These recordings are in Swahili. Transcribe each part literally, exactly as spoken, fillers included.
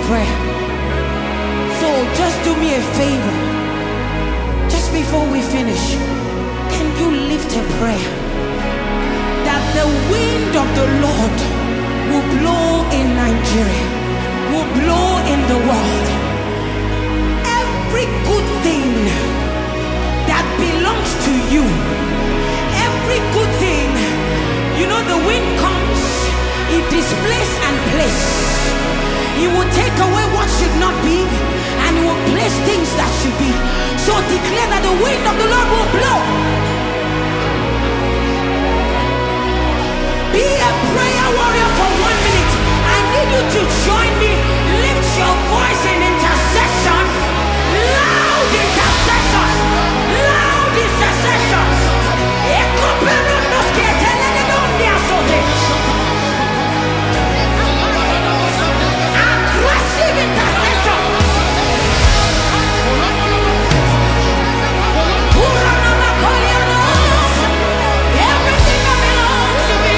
prayer. So just do me a favor. Just before we finish, can you lift a prayer that the wind of the Lord will blow in Nigeria, will blow in the world. Every good thing that belongs to you, every good thing, you know, the wind comes, it displays and places. It will take away what should not be, and it will place things that should be. So declare that the wind of the Lord will blow. Be a prayer warrior for one minute. I need you to join me. Lift your voice in intercession. Loud intercession. Loud intercession. Aggressive intercession. Everything that belongs to me.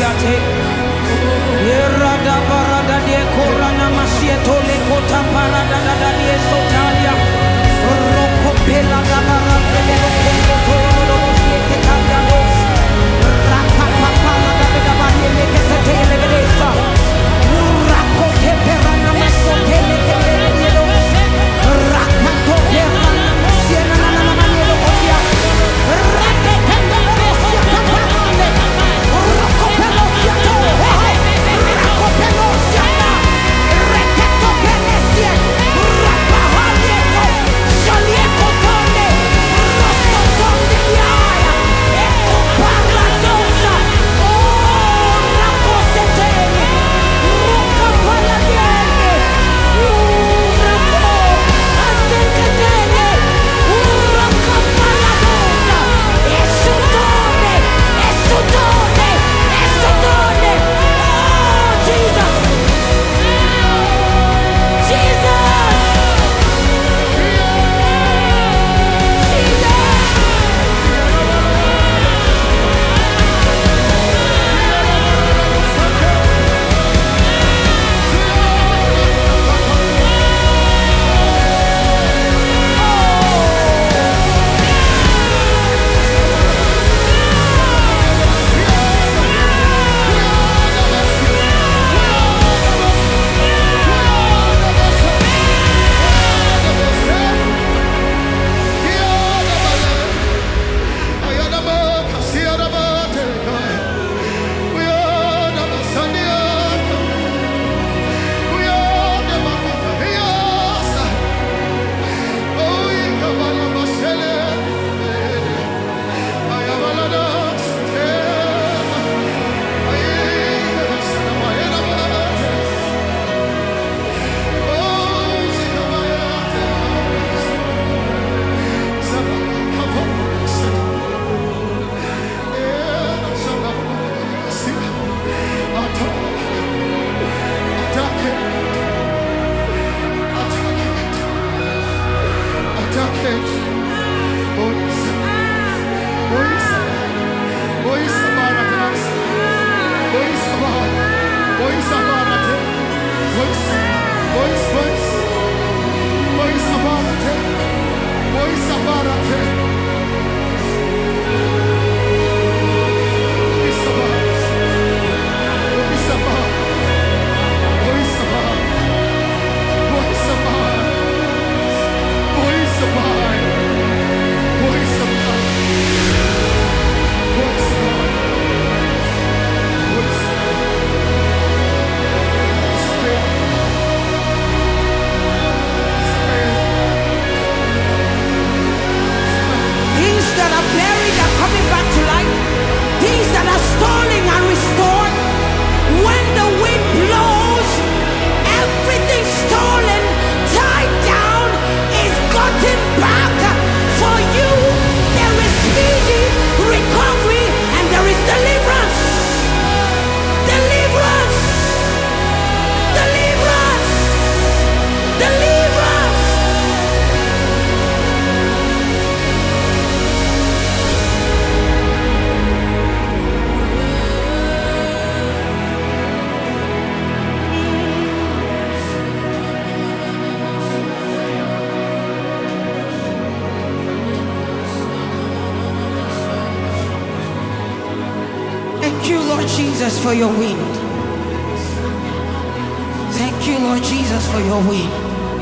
Yate. Yerada barada de korana masieto le kota parada da da de sotalia. Roko pela da barada de roko toro siete cambiados. Raka papa la da da barie le que se te le gresa. Rako te perana masote le que le dio. Raka to perana siena na na na maniero osia. Raka te perana osia capande. Roko pelo siato. Rako pelo siata. Reketo penesia. Rapa halieko. Shalieko tonde. Rosto tonde liaya. Eko parla dosa. Oh, rako setene. Roka pala diene. Rako. Ateketene. Roka pala dosa. Esu tonde. Esu tonde. Esu tonde. Oh, Jesus. Jesus. Jesus, for your wind. Thank you, Lord Jesus, for your wind.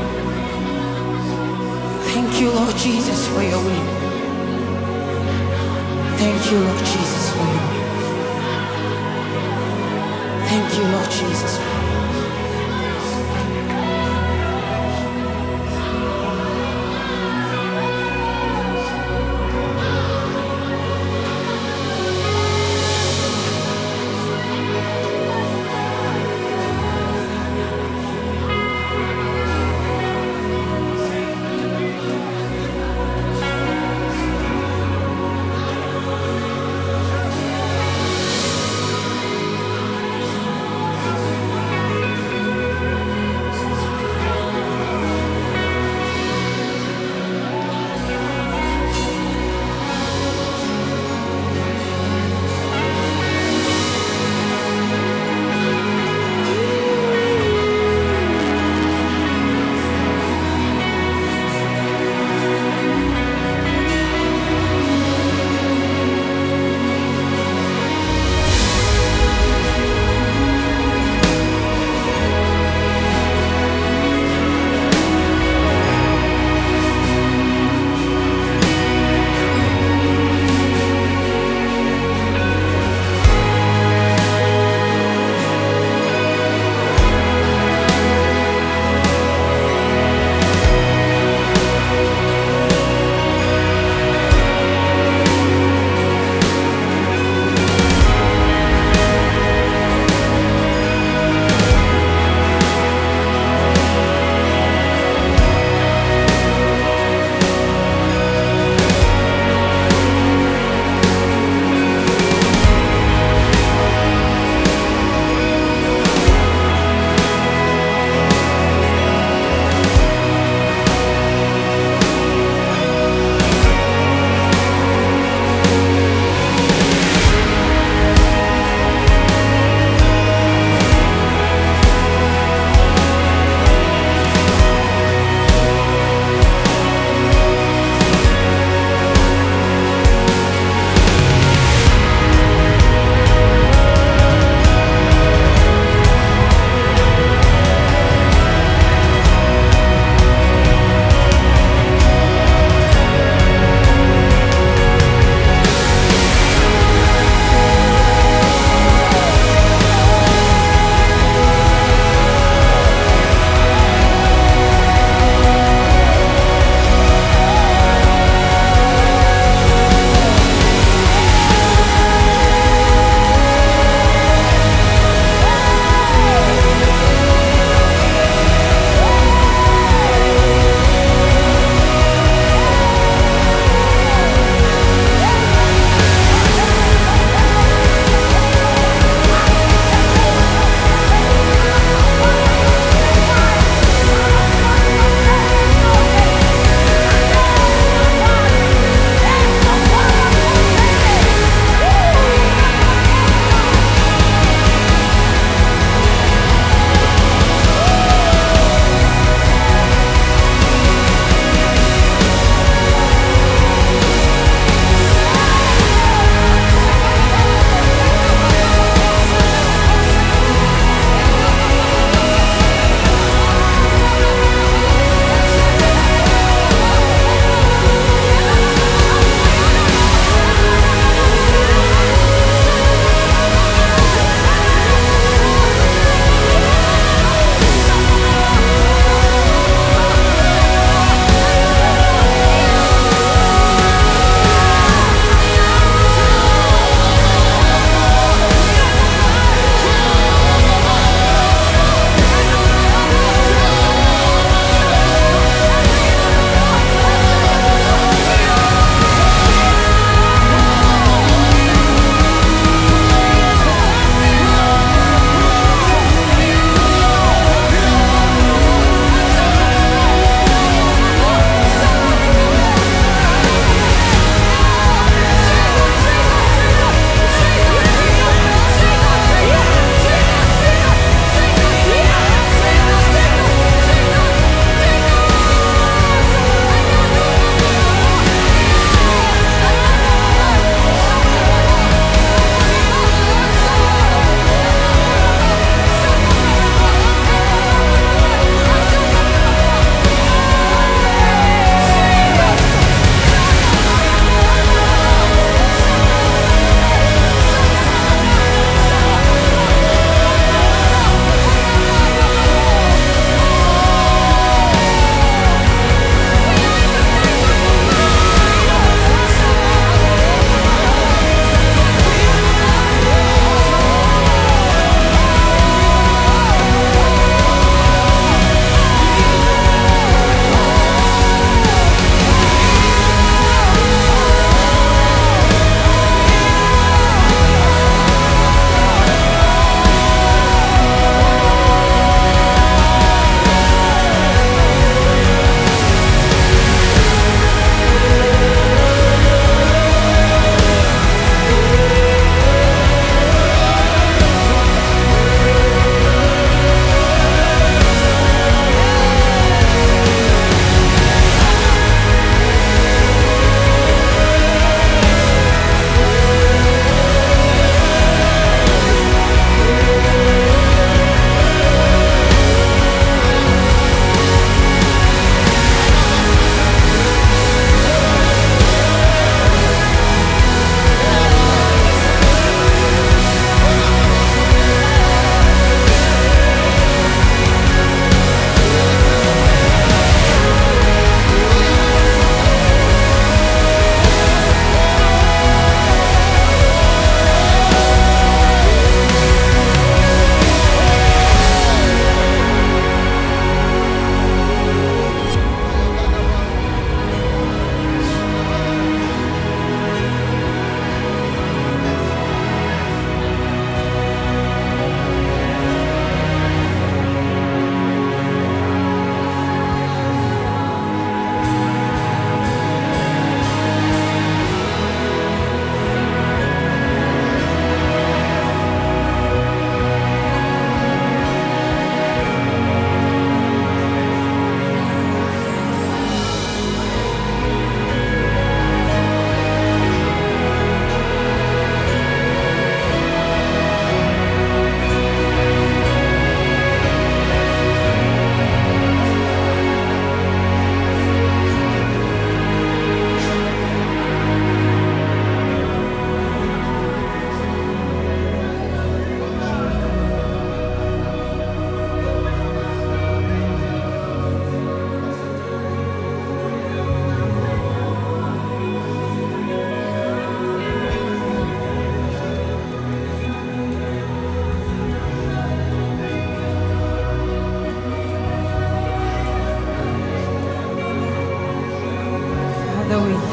Thank you, Lord Jesus, for your wind. Thank you, Lord Jesus, for your wind. Thank you, Lord Jesus.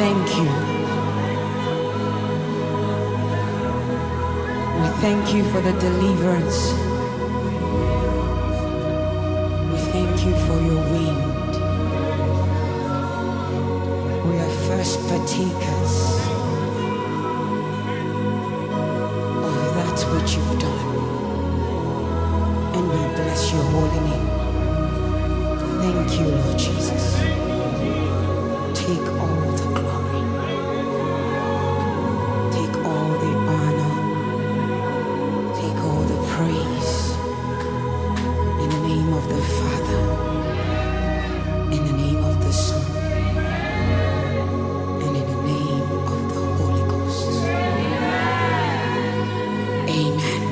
thank you. We thank you for the deliverance. We thank you for your wind. We are first partakers of that which you've done. And we bless your holy name. Thank you, Lord Jesus. Take all the glory. Take all the honor. Take all the praise. In the name of the Father. In the name of the Son. And in the name of the Holy Ghost. Amen.